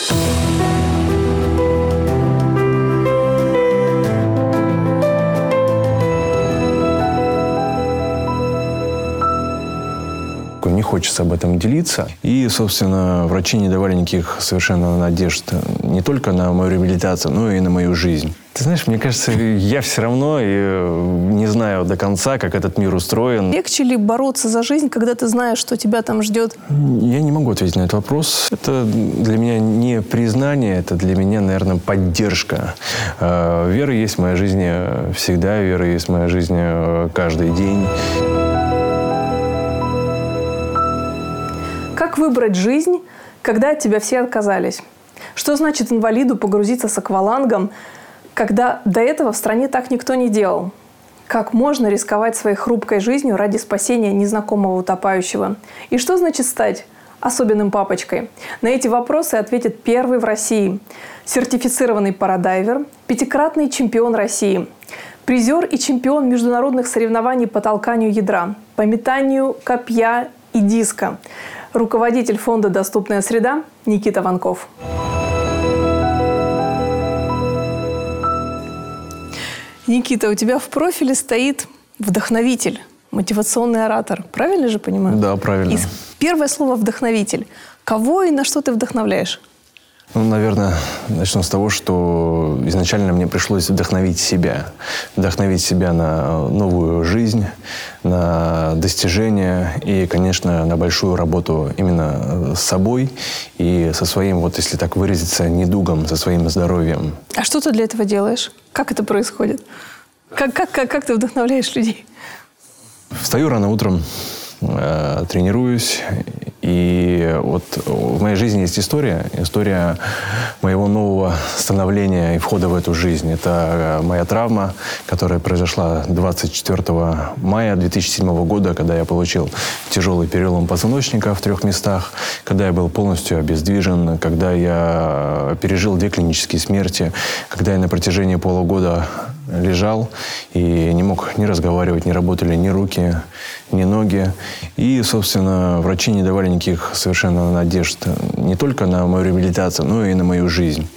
Не хочется об этом делиться. И, собственно, врачи не давали никаких совершенно надежд не только на мою реабилитацию, но и на мою жизнь. Ты знаешь, мне кажется, я все равно не знаю до конца, как этот мир устроен. Легче ли бороться за жизнь, когда ты знаешь, что тебя там ждет? Я не могу ответить на этот вопрос. Это для меня не признание, это для меня, наверное, поддержка. Вера есть в моей жизни всегда, вера есть в моей жизни каждый день. Как выбрать жизнь, когда от тебя все отказались? Что значит инвалиду погрузиться с аквалангом, когда до этого в стране так никто не делал? Как можно рисковать своей хрупкой жизнью ради спасения незнакомого утопающего? И что значит стать особенным папочкой? На эти вопросы ответит первый в России сертифицированный парадайвер, 5-кратный чемпион России, призер и чемпион международных соревнований по толканию ядра, по метанию копья и диска, руководитель фонда «Доступная среда» Никита Ванков. Никита, у тебя в профиле стоит вдохновитель, мотивационный оратор. Правильно же понимаю? Да, правильно. И первое слово «вдохновитель». Кого и на что ты вдохновляешь? Ну, наверное, начну с того, что изначально мне пришлось вдохновить себя. Вдохновить себя на новую жизнь, на достижения и, конечно, на большую работу именно с собой и со своим, вот если так выразиться, недугом, со своим здоровьем. А что ты для этого делаешь? Как это происходит? Как ты вдохновляешь людей? Встаю рано утром, тренируюсь. И вот в моей жизни есть история моего нового становления и входа в эту жизнь. Это моя травма, которая произошла 24 мая 2007 года, когда я получил тяжелый перелом позвоночника в 3 местах, когда я был полностью обездвижен, когда я пережил 2 клинические смерти, когда я на протяжении полугода лежал и не мог ни разговаривать, не работали ни руки, ни ноги. И, собственно, врачи не давали никаких совершенно надежд не только на мою реабилитацию, но и на мою жизнь.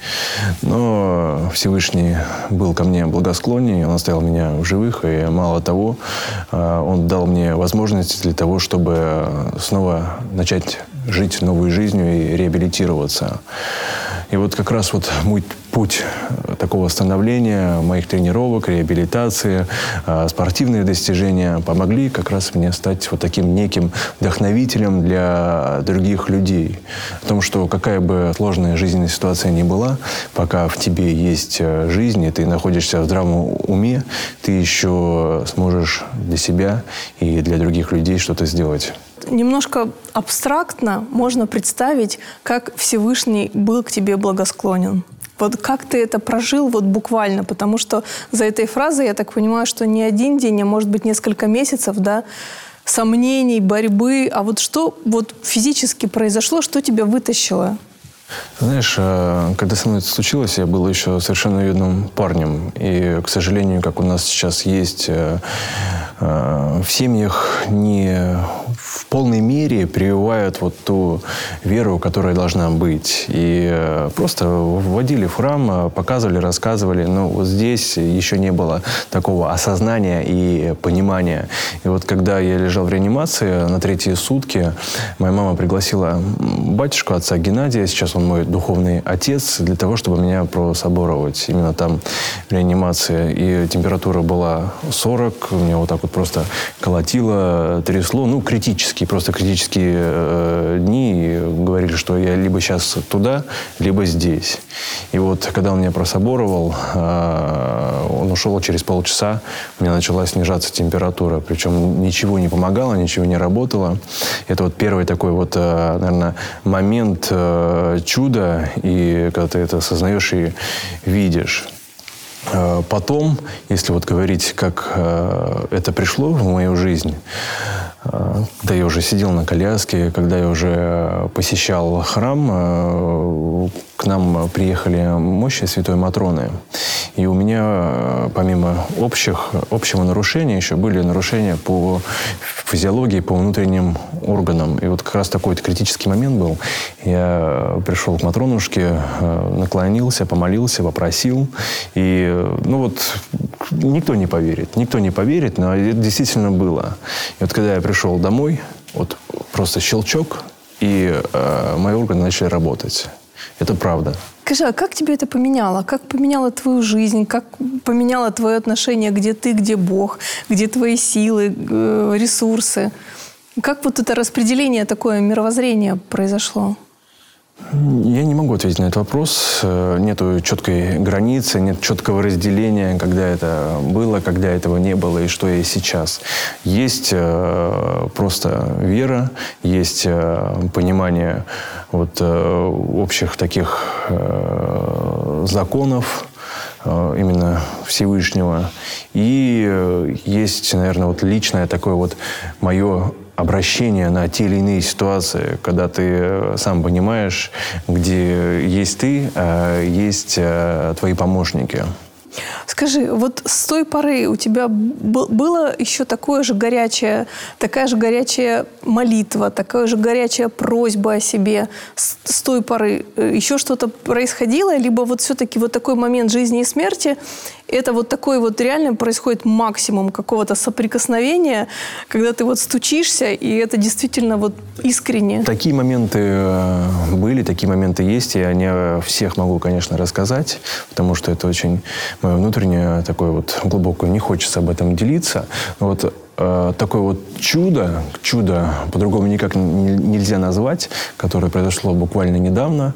Но Всевышний был ко мне благосклонен, он оставил меня в живых, и мало того, он дал мне возможность для того, чтобы снова начать жить новой жизнью и реабилитироваться. И вот как раз вот мой путь такого становления, моих тренировок, реабилитации, спортивные достижения помогли как раз мне стать вот таким неким вдохновителем для других людей. О том, что какая бы сложная жизненная ситуация ни была, пока в тебе есть жизнь, и ты находишься в здравом уме, ты еще сможешь для себя и для других людей что-то сделать. Немножко абстрактно можно представить, как Всевышний был к тебе благосклонен. Вот как ты это прожил вот буквально? Потому что за этой фразой, я так понимаю, что не один день, а может быть несколько месяцев, да, сомнений, борьбы. А вот что вот физически произошло, что тебя вытащило? Знаешь, когда со мной это случилось, я был еще совершенно юным парнем. И, к сожалению, как у нас сейчас есть, в семьях не в полной мере прививают вот ту веру, которая должна быть. И просто вводили в храм, показывали, рассказывали. Но вот здесь еще не было такого осознания и понимания. И вот когда я лежал в реанимации на 3-е сутки, моя мама пригласила батюшку, отца Геннадия, сейчас он мой духовный отец, для того, чтобы меня прособоровать. Именно там в реанимации. И температура была 40, меня вот так вот просто колотило, трясло. Ну, просто критические дни. И говорили, что я либо сейчас туда, либо здесь. И вот, когда он меня прособоровал, он ушел через полчаса, у меня начала снижаться температура. Причем ничего не помогало, ничего не работало. Это вот первый такой вот, наверное, момент чуда, и когда ты это осознаешь и видишь. Потом, если вот говорить, как это пришло в мою жизнь, когда я уже сидел на коляске, когда я уже посещал храм, к нам приехали мощи Святой Матроны. И у меня, помимо общего нарушения, еще были нарушения по физиологии, по внутренним органам. И вот как раз такой вот критический момент был. Я пришел к Матронушке, наклонился, помолился, попросил. И, никто не поверит, но это действительно было. И вот когда я пришел домой, вот просто щелчок, и мои органы начали работать. Это правда. Скажи, а как тебе это поменяло? Как поменяло твою жизнь? Как поменяло твое отношение, где ты, где Бог, где твои силы, ресурсы? Как вот это распределение, такое мировоззрение произошло? Я не могу ответить на этот вопрос. Нету четкой границы, нет четкого разделения, когда это было, когда этого не было и что есть сейчас. Есть просто вера, есть понимание общих таких законов, именно Всевышнего. И есть, наверное, личное такое мое обращение на те или иные ситуации, когда ты сам понимаешь, где есть ты, а есть твои помощники. Скажи, вот с той поры у тебя было еще такая же горячая молитва, такая же горячая просьба о себе? С той поры еще что-то происходило? Либо все-таки такой момент жизни и смерти, это такой реально происходит максимум какого-то соприкосновения, когда ты стучишься, и это действительно искренне? Такие моменты были, такие моменты есть. Я не всех могу, конечно, рассказать, потому что это очень мое внутреннее такое глубокое. Не хочется об этом делиться. Но такое чудо, по-другому никак нельзя назвать, которое произошло буквально недавно.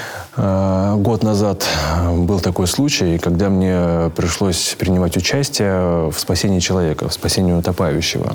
Год назад был такой случай, когда мне пришлось принимать участие в спасении человека, в спасении утопающего.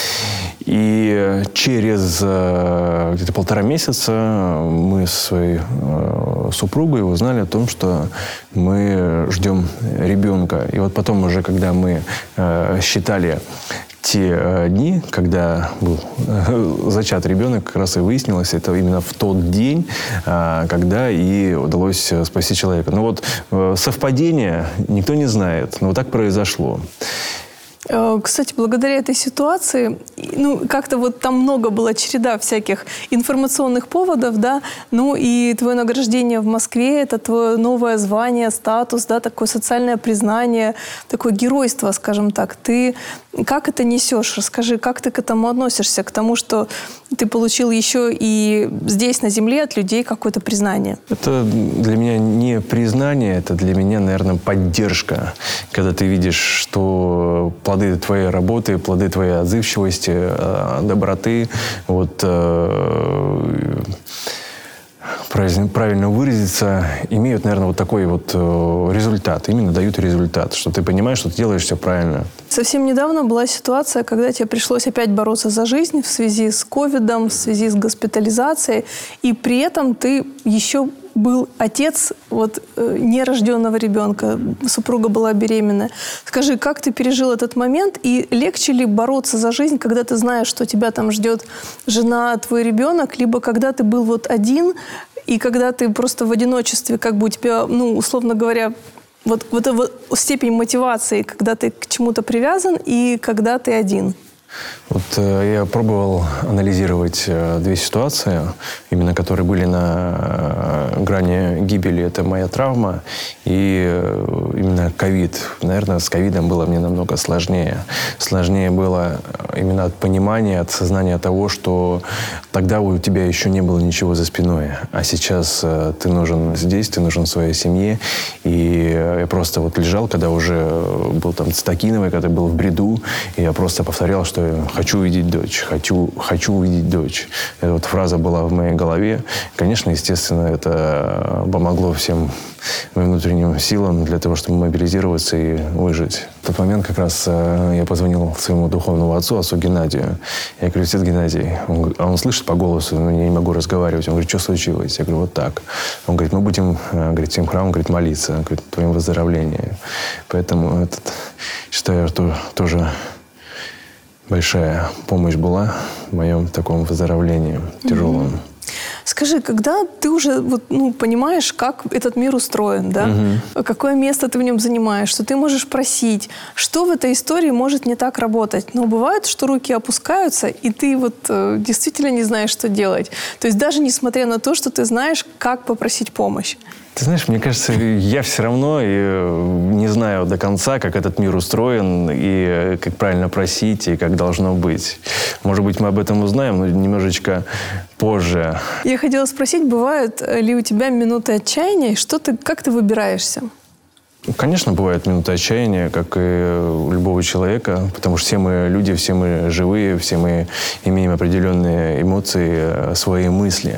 И через где-то 1,5 месяца мы с своей супругой узнали о том, что мы ждем ребенка. И потом уже, когда мы считали те дни, когда был зачат ребенок, как раз и выяснилось, это именно в тот день, когда и удалось спасти человека. Но совпадение никто не знает, но так произошло. Кстати, благодаря этой ситуации, как-то там много была череда всяких информационных поводов, да, и твое награждение в Москве, это твое новое звание, статус, да, такое социальное признание, такое геройство, скажем так. Ты как это несешь? Расскажи, как ты к этому относишься, к тому, что ты получил еще и здесь, на земле, от людей какое-то признание? Это для меня не признание, это для меня, наверное, поддержка. Когда ты видишь, что плоды твоей работы, плоды твоей отзывчивости, доброты, правильно выразиться, имеют, наверное, такой результат. Именно дают результат, что ты понимаешь, что ты делаешь все правильно. Совсем недавно была ситуация, когда тебе пришлось опять бороться за жизнь в связи с ковидом, в связи с госпитализацией, и при этом ты еще был отец нерожденного ребенка, супруга была беременна. Скажи, как ты пережил этот момент, и легче ли бороться за жизнь, когда ты знаешь, что тебя там ждет жена, твой ребенок, либо когда ты был один, и когда ты просто в одиночестве, у тебя, условно говоря, эта степень мотивации, когда ты к чему-то привязан, и когда ты один? Я пробовал анализировать 2 ситуации, именно которые были на грани гибели. Это моя травма и именно ковид. Наверное, с ковидом было мне намного сложнее. Сложнее было именно от понимания, от сознания того, что тогда у тебя еще не было ничего за спиной. А сейчас ты нужен здесь, ты нужен своей семье. И я просто лежал, когда уже был цитокиновый, когда был в бреду, и я просто повторял, что хочу увидеть дочь, хочу увидеть дочь. Эта фраза была в моей голове. Конечно, естественно, это помогло всем моим внутренним силам для того, чтобы мобилизироваться и выжить. В тот момент как раз я позвонил своему духовному отцу Геннадию. Я говорю: отец Геннадий, он слышит по голосу, но я не могу разговаривать. Он говорит: что случилось? Я говорю: так. Он говорит: мы будем, всем храмом, молиться, твоим выздоровлением. Поэтому считаю, что тоже большая помощь была в моем таком выздоровлении тяжелом. Скажи, когда ты уже понимаешь, как этот мир устроен, да? Какое место ты в нем занимаешь, что ты можешь просить, что в этой истории может не так работать? Но бывает, что руки опускаются, и ты действительно не знаешь, что делать. То есть даже несмотря на то, что ты знаешь, как попросить помощь. Ты знаешь, мне кажется, я все равно не знаю до конца, как этот мир устроен, и как правильно просить, и как должно быть. Может быть, мы об этом узнаем, но немножечко позже. Я хотела спросить, бывают ли у тебя минуты отчаяния, как ты выбираешься? Конечно, бывают минуты отчаяния, как и у любого человека, потому что все мы люди, все мы живые, все мы имеем определенные эмоции, свои мысли.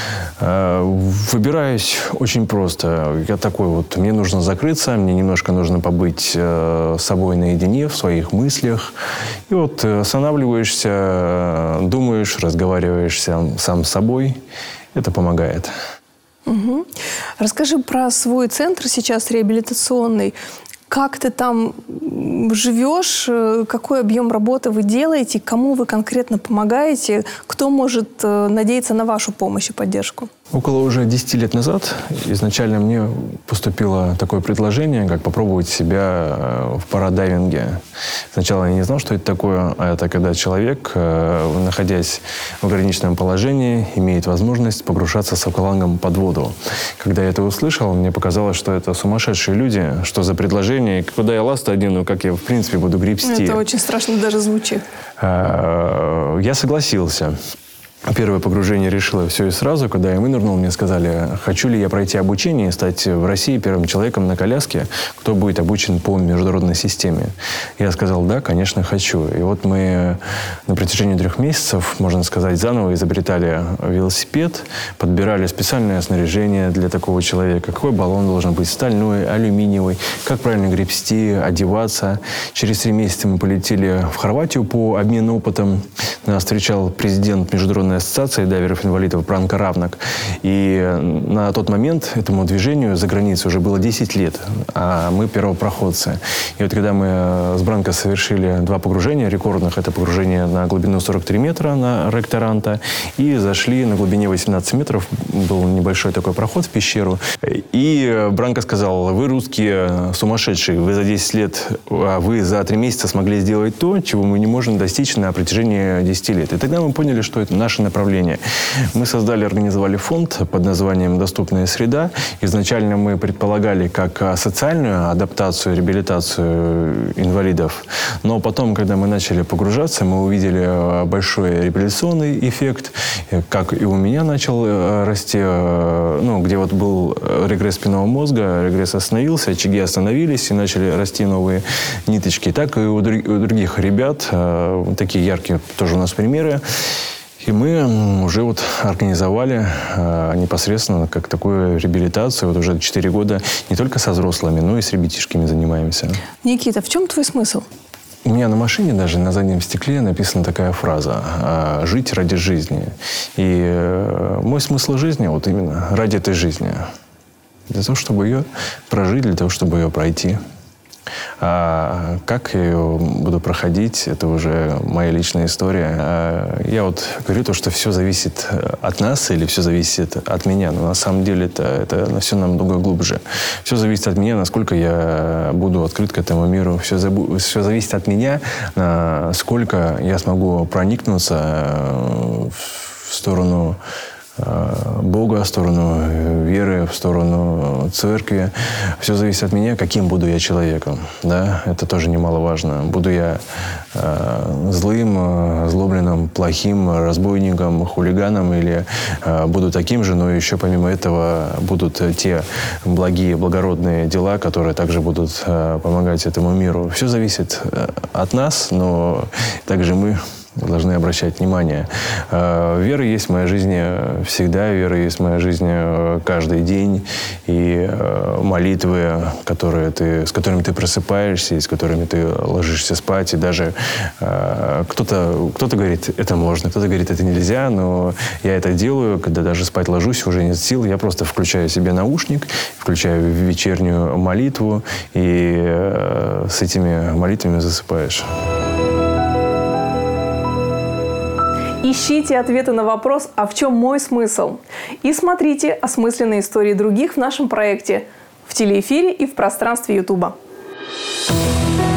Выбираюсь очень просто. Я такой мне нужно закрыться, мне немножко нужно побыть с собой наедине, в своих мыслях. И останавливаешься, думаешь, разговариваешь сам с собой. Это помогает. Угу. Расскажи про свой центр сейчас реабилитационный. Как ты там живешь? Какой объем работы вы делаете? Кому вы конкретно помогаете? Кто может надеяться на вашу помощь и поддержку? Около уже 10 лет назад изначально мне поступило такое предложение, как попробовать себя в парадайвинге. Сначала я не знал, что это такое, а это когда человек, находясь в ограниченном положении, имеет возможность погружаться с аквалангом под воду. Когда я это услышал, мне показалось, что это сумасшедшие люди, что за предложение, куда я ласты одену, как я в принципе буду гребсти. Это очень страшно даже звучит. Я согласился. Первое погружение решила все и сразу. Когда я вынырнул, мне сказали, хочу ли я пройти обучение и стать в России первым человеком на коляске, кто будет обучен по международной системе. Я сказал, да, конечно, хочу. И мы на протяжении 3 месяцев, можно сказать, заново изобретали велосипед, подбирали специальное снаряжение для такого человека. Какой баллон должен быть, стальной, алюминиевый, как правильно гребсти, одеваться. Через 3 месяца мы полетели в Хорватию по обмену опытом. Нас встречал президент Международной ассоциации дайверов-инвалидов Бранко Равнак. И на тот момент этому движению за границей уже было 10 лет, а мы первопроходцы. И когда мы с Бранко совершили 2 погружения рекордных, это погружение на глубину 43 метра на Рек Таранто, и зашли на глубине 18 метров, был небольшой такой проход в пещеру. И Бранко сказал, вы русские сумасшедшие, вы за 10 лет, а вы за 3 месяца смогли сделать то, чего мы не можем достичь на протяжении 10 лет. И тогда мы поняли, что это наше направление. Мы организовали фонд под названием «Доступная среда». Изначально мы предполагали как социальную адаптацию, реабилитацию инвалидов. Но потом, когда мы начали погружаться, мы увидели большой реабилитационный эффект, как и у меня начал расти, где был регресс спинного мозга, регресс остановился, очаги остановились и начали расти новые ниточки. Так и у других ребят, такие яркие тоже у нас примеры. И мы уже организовали непосредственно как такую реабилитацию. Уже 4 года не только со взрослыми, но и с ребятишками занимаемся. Никита, в чем твой смысл? У меня на машине даже на заднем стекле написана такая фраза «Жить ради жизни». И мой смысл жизни именно ради этой жизни. Для того, чтобы ее прожить, для того, чтобы ее пройти. А как я ее буду проходить, это уже моя личная история. Я говорю что все зависит от нас или все зависит от меня. Но на самом деле это все намного глубже. Все зависит от меня, насколько я буду открыт к этому миру. Все зависит от меня, насколько я смогу проникнуться в сторону Бога, в сторону веры, в сторону церкви. Все зависит от меня, каким буду я человеком. Да? Это тоже немаловажно. Буду я злым, озлобленным, плохим, разбойником, хулиганом, или буду таким же, но еще помимо этого будут те благие, благородные дела, которые также будут помогать этому миру. Все зависит от нас, но также мы должны обращать внимание. Вера есть в моей жизни всегда, вера есть в моей жизни каждый день. И молитвы, с которыми ты просыпаешься, и с которыми ты ложишься спать. И даже кто-то говорит, это можно, кто-то говорит, это нельзя, но я это делаю, когда даже спать ложусь, уже нет сил, я просто включаю себе наушник, включаю вечернюю молитву, и с этими молитвами засыпаешь. Ищите ответы на вопрос «А в чем мой смысл?» и смотрите осмысленные истории других в нашем проекте в телеэфире и в пространстве Ютуба.